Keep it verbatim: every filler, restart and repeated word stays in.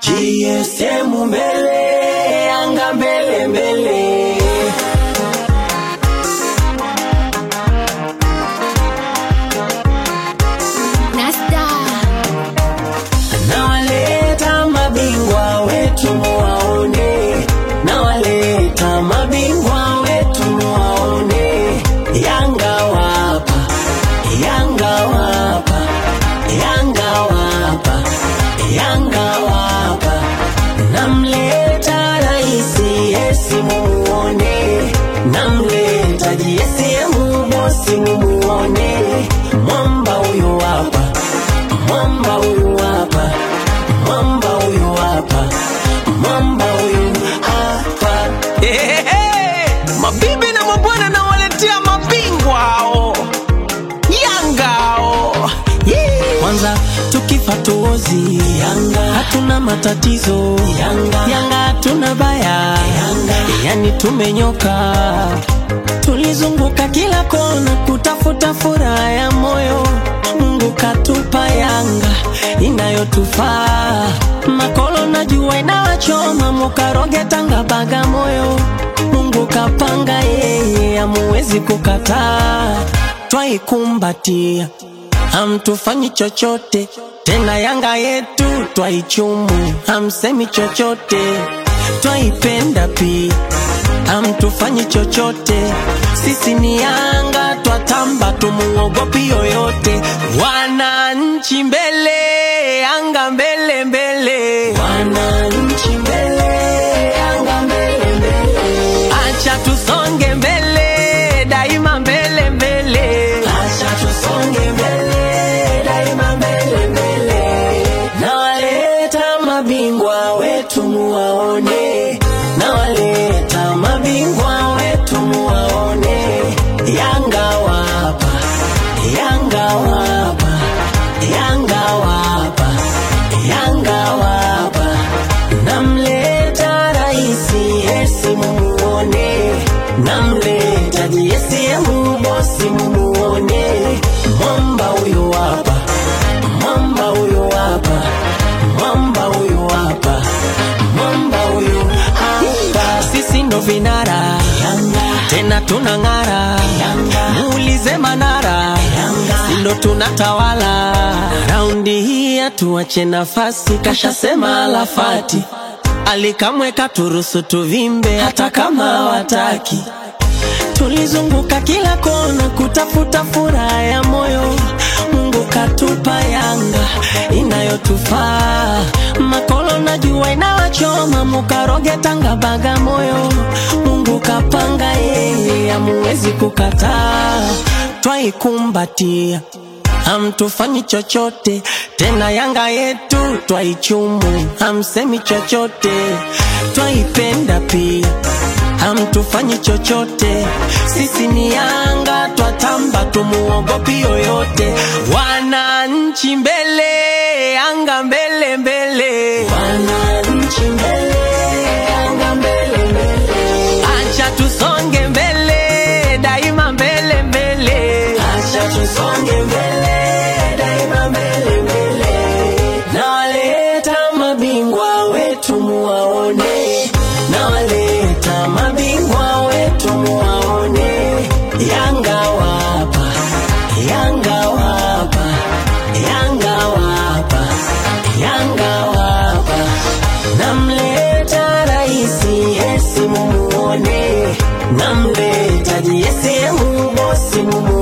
G S M mbele, Yanga mbele mbele. Nasta Nawaleta mabingwa wetu muwaone, nawaleta mabingwa wetu muwaone. Yanga wapa, Yanga wapa, Yanga wapa, Yanga wapa. Namleta raisi yesi muone, namleta jesi mubosi muone. Mwamba huyu wapa, mwamba huyu wapa, mwamba huyu wapa, mwamba huyu hapa. Hey, hey, hey. Mabibi na mabwana na waletea mabingwa hao Yanga hao. Yeah. Kwanza tukifa tuozi Yanga, hatuna matatizo Yanga, Yanga hatuna baya Yanga, yani tumenyoka. Tulizunguka kila kona kutafuta furaha ya moyo, Mungu katupa Yanga inayotufaa. Makolo na jua inawachoma, mukaroge Tanga Bagamoyo. Mungu kapanga yeye, hamuwezi kukataa. Twaikumbatia, hamtufanyi chochote tena. Yanga yetu twaichumu, hamsemi chochote. Twaipenda pia, hamtufanyi chochote. Sisi ni Yanga, twatamba tumuogopi yoyote. Wananchi mbele, Yanga mbele mbele. Wananchi mbele, Yanga mbele mbele. Acha tusonge mbele, daima mbele mbele. Acha tusonge mbele, daima mbele mbele. Nawaleta mabingwa wetu muwaone, nawaleta mabingwa wetu muwaone. Yanga wapa, Yanga wapa, Yanga wapa, Yanga wapa. Namleta raisi yesi mumuone, namleta jesi mubosi mumuone. Mwamba huyu wapa, mwamba huyu wapa, mwamba huyu wapa, mwamba huyu hapa. Sisi ndo vinara Yanga, tena tunang'ara Yanga. Muulize Manara Yanga, sindo tunatawala. Raundi hii atuache nafasi, kashasema Alafati. Alikamweka turusu tuvimbe hata kama wataki. Tulizunguka kila kona kutafuta furaha ya moyo, Mungu katupa Yanga inayotufaa. Makolo na jua inawachoma, mukaroge Tanga Bagamoyo. Mungu kapanga yeye, hamuwezi kukataa. Twaikumbatia, hamtufanyi chochote tena. Yanga yetu twaichumu, hamsemi chochote. Twaipenda pia, hamtufanyi chochote. Sisi ni Yanga, twatamba tumuogopi yoyote. Wananchi mbele, Yanga mbele mbele. Wananchi mbele, Yanga mbele mbele. Acha tusonge mbele, daima mbele mbele. Acha tusonge mbele, daima mbele mbele. Nawaleta mabingwa wetu muwaone, nawaleta mabingwa wetu muwaone. Yanga wapa, Yanga wapa, Yanga wapa, Yanga wapa. Namleta raisi yesi mumuone, namleta jesi mubosi mumuone.